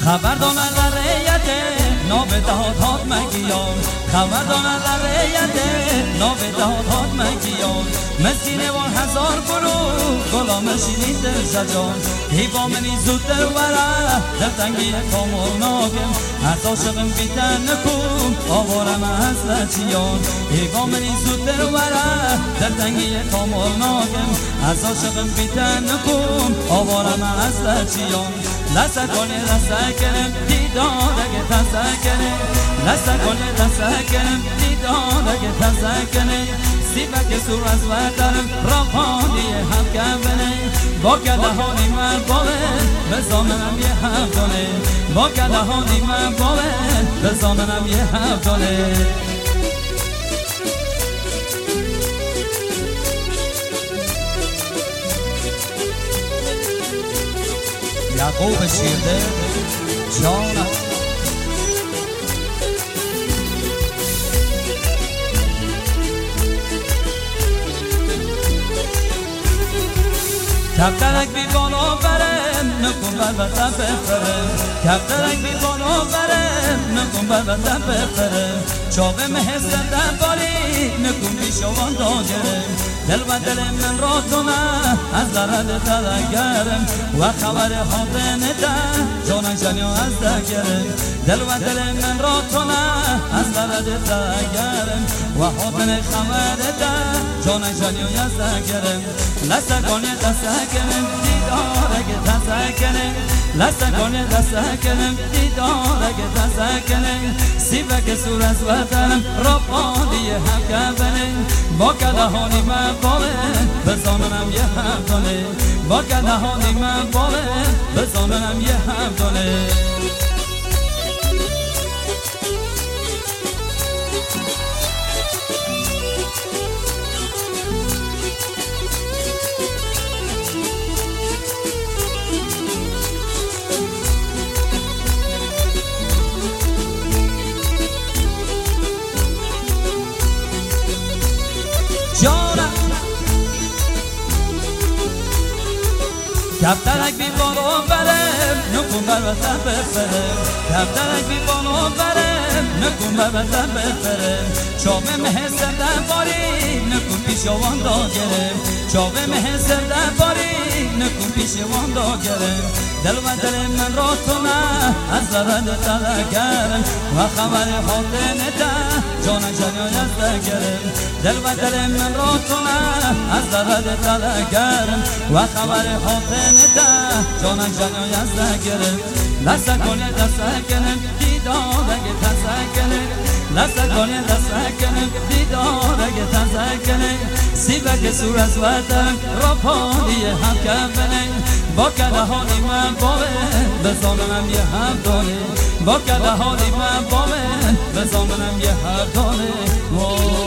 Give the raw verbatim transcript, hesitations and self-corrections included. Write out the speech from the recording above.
خبردان از ریت نابدهات هات مگیان خبردان از ریت نابدهات هات مگیان مسکین و هزار برو غلام شیرین دل شجان هیوا منی زودتر وره در تنگی کامل ناگم از عاشقم بیتن نکن آوارم از لچیان هیوا منی زودتر وره در تنگی کامل ناگم از عاشقم بیتن نکن آوارم از لچیان لسه کنه لسه کنم دیدان اگه تسه کنه لسه کنه لسه کنم دیدان اگه تسه کنه سیبک سور از وطنم راپانی هم کنه با کدهانی من باید بزامنم یه هفتانه با کدهانی من باید بزامنم یه هفتانه یعقوب شیرده جانم کفترک بی بالا برم نکن بر وطن بفرم کفترک بی بالا برم نکن بر وطن بفرم چاوه مهستن در بالی نکن پیشوان داگرم دل و دل من را تو نه از درد تلگرم و خبر حاطن ده جانن جنیا از دگرم دل و دل من را تو نه از درد تلگرم و حاطن خبر ده جانن جنیا از دگرم لسه کنه دسته کنم دیدار اگه دسته کنم لسه کنه دسته کنم دیدار اگه دسته کنم سیبک سور از وطنم را پادی هم کنم با کدهانی من باید بزامنم یه هفتانه با کدهانی من باید بزامنم یه هفتانه جانم کفترک بی بالا برم نکن بر وطن بفرم کفترک بی بالا برم نکن بر وطن بفرم چاوه مهستر در باری نکن پیشوان داگرم چاوه مهستر در باری نکن پیشوان داگرم دل و دل من را تو نه از درد تلگرم و خبر حاطن ده جانن جنیا از دگرم دل و دل من را تو نه از درد تلگرم و خبر حاطن ده جانن جنیا از دگرم لسه کنه دسته کنم دیدار اگه تسه کنم لسه کنه دسته کنم دیدار اگه تسه کنم سیبک سور از وطن را پانی هم کنم با کدهانی من باید بزامنم یه هفتانه با کدهانی من باید بزامنم یه هفتانه